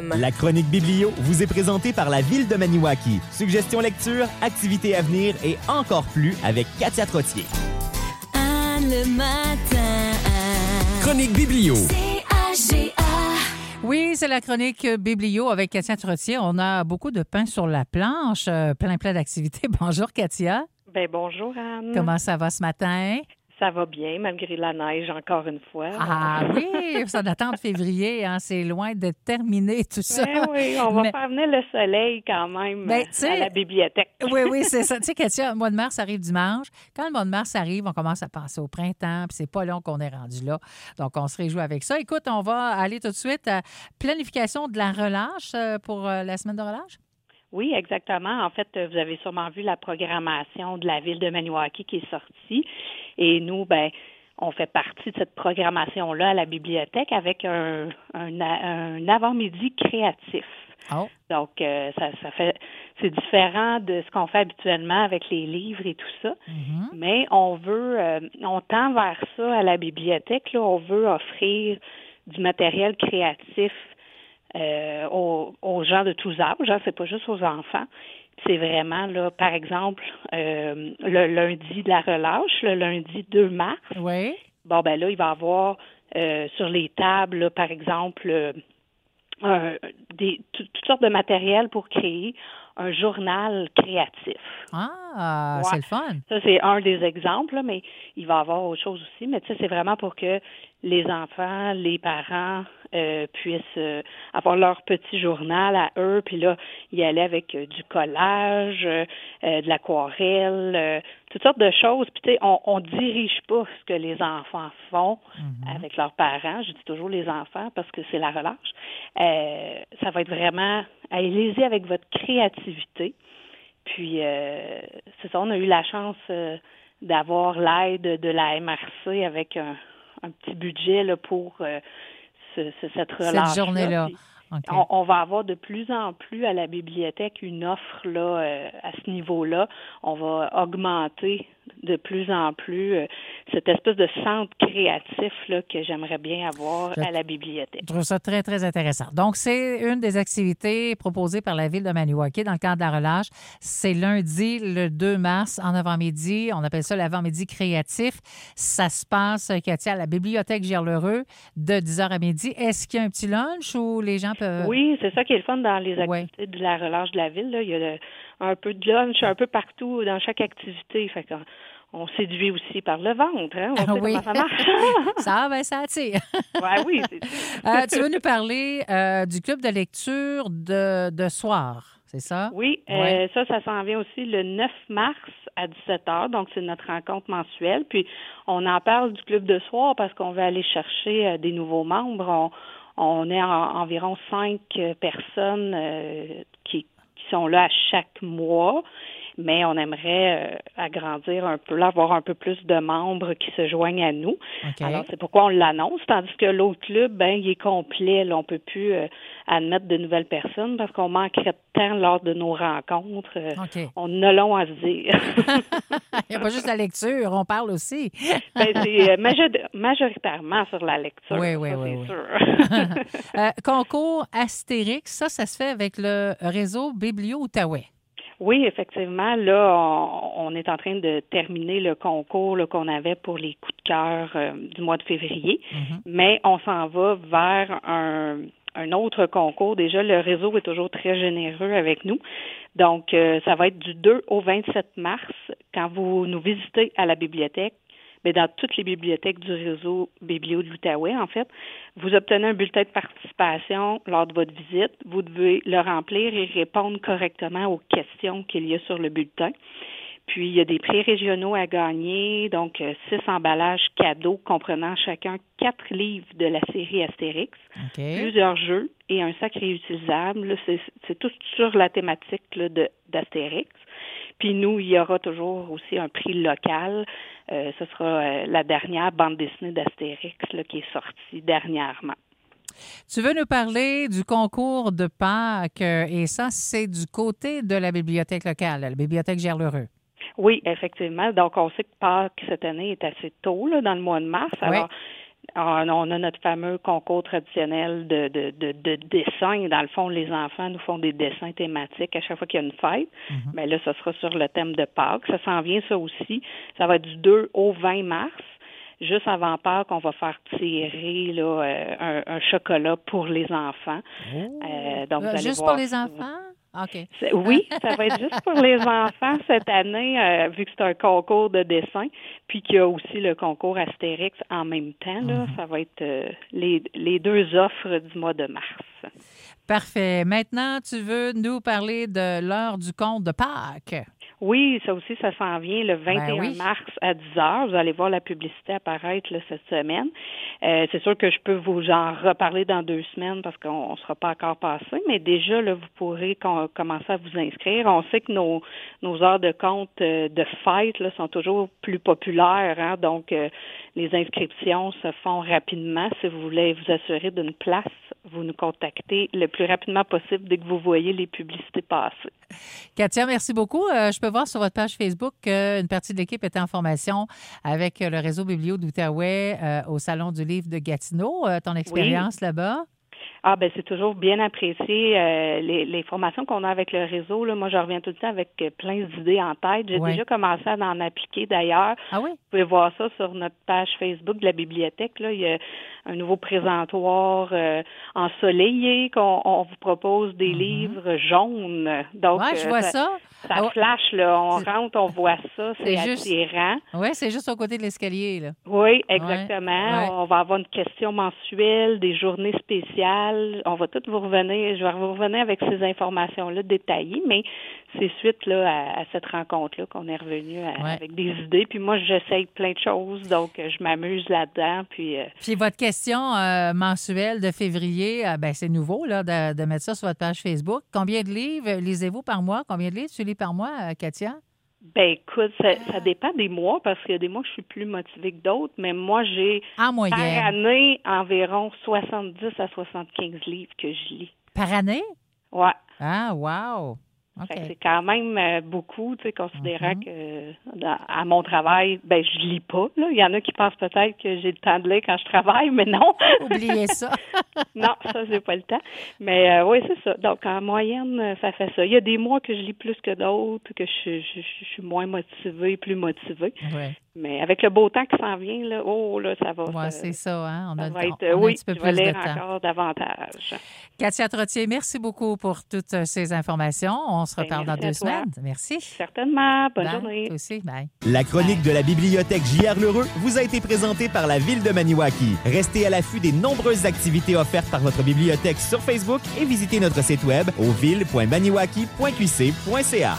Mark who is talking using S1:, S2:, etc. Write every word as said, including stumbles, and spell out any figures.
S1: M.
S2: La chronique Biblio vous est présentée par la Ville de Maniwaki. Suggestions lecture, activités à venir et encore plus avec Katia Trottier.
S1: Anne le matin.
S3: Chronique Biblio.
S1: C A G A.
S4: Oui, c'est la chronique Biblio avec Katia Trottier. On a beaucoup de pain sur la planche, euh, plein plein d'activités. Bonjour Katia.
S5: Ben bonjour Anne.
S4: Comment ça va ce matin?
S5: Ça va bien, malgré la neige, encore une fois.
S4: Ah oui, ça date de février, hein, c'est loin de terminer tout ça.
S5: Ben oui, on va
S4: Mais...
S5: faire venir le soleil quand même
S4: Ben,
S5: à la bibliothèque.
S4: Oui, oui, c'est ça. Tu sais, Katia, le mois de mars arrive dimanche. Quand le mois de mars arrive, on commence à penser au printemps, puis c'est pas long qu'on est rendu là. Donc, on se réjouit avec ça. Écoute, on va aller tout de suite à planification de la relâche pour la semaine de relâche.
S5: Oui, exactement. En fait, vous avez sûrement vu la programmation de la ville de Maniwaki qui est sortie. Et nous, ben, on fait partie de cette programmation-là à la bibliothèque avec un, un, un avant-midi créatif.
S4: Oh.
S5: Donc, euh, ça, ça fait, c'est différent de ce qu'on fait habituellement avec les livres et tout ça.
S4: Mm-hmm.
S5: Mais on veut, euh, on tend vers ça à la bibliothèque. Là, on veut offrir du matériel créatif Euh, aux, aux gens de tous âges, hein, c'est pas juste aux enfants. C'est vraiment, là, par exemple, euh, le lundi de la relâche, le lundi deux mars.
S4: Oui.
S5: Bon, ben là, il va y avoir euh, sur les tables, là, par exemple, euh, un, des, t- toutes sortes de matériel pour créer un journal créatif.
S4: Ah,
S5: Ouais.
S4: c'est le fun.
S5: Ça, c'est un des exemples, là, mais il va y avoir autre chose aussi. Mais tu sais, c'est vraiment pour que les enfants, les parents euh, puissent euh, avoir leur petit journal à eux, puis là, y aller avec euh, du collage, euh, de l'aquarelle, euh, toutes sortes de choses. Puis tu sais, on, on dirige pas ce que les enfants font
S4: Mm-hmm.
S5: avec leurs parents. Je dis toujours les enfants parce que c'est la relâche. Euh, ça va être vraiment, allez-y avec votre créativité. Puis, euh, c'est ça, on a eu la chance euh, d'avoir l'aide de la M R C avec un, un petit budget là, pour euh, ce, ce, cette relâche-là.
S4: Cette journée-là.
S5: Puis,
S4: Okay.
S5: on, on va avoir de plus en plus à la bibliothèque une offre là euh, à ce niveau-là. On va augmenter de plus en plus euh, cette espèce de centre créatif là, que j'aimerais bien avoir
S4: Je
S5: à la bibliothèque.
S4: Je trouve ça très, très intéressant. Donc, c'est une des activités proposées par la Ville de Maniwaki dans le cadre de la relâche. C'est lundi, le deux mars, en avant-midi. On appelle ça l'avant-midi créatif. Ça se passe, Katia, à la bibliothèque Gerlereux de dix heures à midi. Est-ce qu'il y a un petit lunch où les gens peuvent...
S5: Oui, c'est ça qui est le fun dans les activités
S4: Ouais.
S5: de la relâche de la ville. Là. Il y a le- un peu de lunch un peu partout dans chaque activité. Fait qu'on on séduit aussi par le ventre. Hein? On sait
S4: Ah oui.
S5: comment ça marche.
S4: Ça, ben, ça attire.
S5: Ouais, oui, c'est ça.
S4: Euh, tu veux nous parler euh, du club de lecture de, de soir, c'est ça?
S5: Oui, euh,
S4: Ouais.
S5: ça, ça s'en vient aussi le neuf mars à dix-sept heures. Donc, c'est notre rencontre mensuelle. Puis, on en parle du club de soir parce qu'on veut aller chercher euh, des nouveaux membres. On, on est en, environ cinq euh, personnes euh, qui, qui sont là à chaque mois. Mais on aimerait euh, agrandir un peu, là, avoir un peu plus de membres qui se joignent à nous.
S4: OK.
S5: Alors, c'est pourquoi on l'annonce, tandis que l'autre club, ben, il est complet. Là, on peut plus euh, admettre de nouvelles personnes parce qu'on manquerait de temps lors de nos rencontres. Euh,
S4: OK.
S5: On a long à se dire.
S4: Il n'y a pas juste la lecture, on parle aussi.
S5: Ben, c'est euh, major- majoritairement sur la lecture.
S4: Oui, oui,
S5: ça,
S4: oui,
S5: c'est
S4: oui.
S5: sûr.
S4: Euh, concours Astérix, ça, ça se fait avec le réseau Biblio-Outaouais.
S5: Oui, effectivement, là, on, on est en train de terminer le concours là, qu'on avait pour les coups de cœur euh, du mois de février,
S4: Mm-hmm.
S5: mais on s'en va vers un, un autre concours. Déjà, le réseau est toujours très généreux avec nous. Donc, euh, ça va être du deux au vingt-sept mars quand vous nous visitez à la bibliothèque. Mais dans toutes les bibliothèques du réseau Biblio de l'Outaouais, en fait, vous obtenez un bulletin de participation lors de votre visite. Vous devez le remplir et répondre correctement aux questions qu'il y a sur le bulletin. Puis, il y a des prix régionaux à gagner, donc euh, six emballages cadeaux comprenant chacun quatre livres de la série Astérix,
S4: OK.
S5: plusieurs jeux et un sac réutilisable. Là, c'est, c'est tout sur la thématique là, de, d'Astérix. Puis nous, il y aura toujours aussi un prix local. Euh, ce sera euh, la dernière bande dessinée d'Astérix là, qui est sortie dernièrement.
S4: Tu veux nous parler du concours de Pâques euh, et ça, c'est du côté de la bibliothèque locale, la bibliothèque Gerlereux.
S5: Oui, effectivement. Donc, on sait que Pâques, cette année, est assez tôt, là, dans le mois de mars. Alors, on on a notre fameux concours traditionnel de, de, de, de dessin. Dans le fond, les enfants nous font des dessins thématiques à chaque fois qu'il y a une fête. Mm-hmm. Mais là, ça sera sur le thème de Pâques. Ça s'en vient, ça aussi. Ça va être du deux au vingt mars. Juste avant Pâques, on va faire tirer là, euh, un, un chocolat pour les enfants.
S4: Oh.
S5: Euh, donc,
S4: euh,
S5: vous allez
S4: juste
S5: voir
S4: pour les
S5: ça.
S4: enfants? OK.
S5: C'est, oui, ça va être juste pour les enfants cette année, euh, vu que c'est un concours de dessin, puis qu'il y a aussi le concours Astérix en même temps. Là, mm-hmm. Ça va être euh, les, les deux offres du mois de mars.
S4: Parfait. Maintenant, tu veux nous parler de l'heure du conte de Pâques?
S5: Oui, ça aussi, ça s'en vient le vingt et un
S4: ben oui.
S5: mars à dix heures. Vous allez voir la publicité apparaître là, cette semaine. Euh, c'est sûr que je peux vous en reparler dans deux semaines parce qu'on ne sera pas encore passé, mais déjà, là, vous pourrez com- commencer à vous inscrire. On sait que nos, nos heures de compte euh, de fête là, sont toujours plus populaires, hein, donc euh, les inscriptions se font rapidement. Si vous voulez vous assurer d'une place, vous nous contactez le plus rapidement possible dès que vous voyez les publicités passer.
S4: Katia, merci beaucoup. Euh, je peux voir sur votre page Facebook qu'une partie de l'équipe était en formation avec le réseau Biblio d'Outaouais euh, au Salon du livre de Gatineau. Euh, ton expérience oui. là-bas?
S5: Ah ben c'est toujours bien apprécié. Euh, les, les formations qu'on a avec le réseau, là, moi je reviens tout le temps avec plein d'idées en tête. J'ai
S4: ouais.
S5: déjà commencé à en appliquer d'ailleurs.
S4: Ah oui?
S5: Vous pouvez voir ça sur notre page Facebook de la bibliothèque. Là. Il y a un nouveau présentoir euh, ensoleillé qu'on on vous propose des mm-hmm. livres jaunes. Donc,
S4: ouais, je vois
S5: ça.
S4: ça.
S5: Ça
S4: ah,
S5: flash, là. On c'est... rentre, on voit ça. C'est, c'est
S4: juste...
S5: attirant.
S4: Oui, c'est juste au côté de l'escalier, là.
S5: Oui, exactement.
S4: Ouais.
S5: On va avoir une question mensuelle, des journées spéciales. On va tout vous revenir. Je vais vous revenir avec ces informations-là détaillées, mais c'est suite là, à, à cette rencontre-là qu'on est revenu à,
S4: ouais.
S5: avec des idées. Puis moi, j'essaye plein de choses, donc je m'amuse là-dedans. Puis, euh...
S4: puis votre question euh, mensuelle de février, euh, ben c'est nouveau là, de, de mettre ça sur votre page Facebook. Combien de livres lisez-vous par mois? Combien de livres tu lis par mois, euh, Katia?
S5: Ben écoute, ça, ça dépend des mois parce qu'il y a des mois que je suis plus motivée que d'autres, mais moi, j'ai
S4: en moyenne.
S5: par année environ soixante-dix à soixante-quinze livres que je lis.
S4: Par année?
S5: Ouais.
S4: Ah, wow!
S5: Okay. C'est quand même euh, beaucoup, tu sais, considérant mm-hmm. que euh, à mon travail, ben je lis pas. Là. Il y en a qui pensent peut-être que j'ai le temps de lire quand je travaille, mais non.
S4: Oubliez ça.
S5: Non, ça, j'ai pas le temps. Mais euh, oui, c'est ça. Donc, en moyenne, ça fait ça. Il y a des mois que je lis plus que d'autres, que je, je, je suis moins motivée, plus motivée.
S4: Ouais.
S5: Mais avec le beau temps qui s'en vient, là, oh là, ça va.
S4: Oui,
S5: ça,
S4: c'est ça, hein? On
S5: ça
S4: a,
S5: va être,
S4: on, on
S5: oui,
S4: a un petit peu
S5: je
S4: plus
S5: vais lire
S4: de temps.
S5: encore davantage.
S4: Katia Trottier, merci beaucoup pour toutes ces informations. On se reparle
S5: ben,
S4: dans deux
S5: toi.
S4: semaines. Merci.
S5: Certainement. Bonne
S4: bye.
S5: journée.
S4: Toi aussi. Bye.
S2: La chronique
S4: bye.
S2: de la bibliothèque J R Lheureux vous a été présentée par la Ville de Maniwaki. Restez à l'affût des nombreuses activités offertes par votre bibliothèque sur Facebook et visitez notre site web au ville point maniwaki point q c point c a.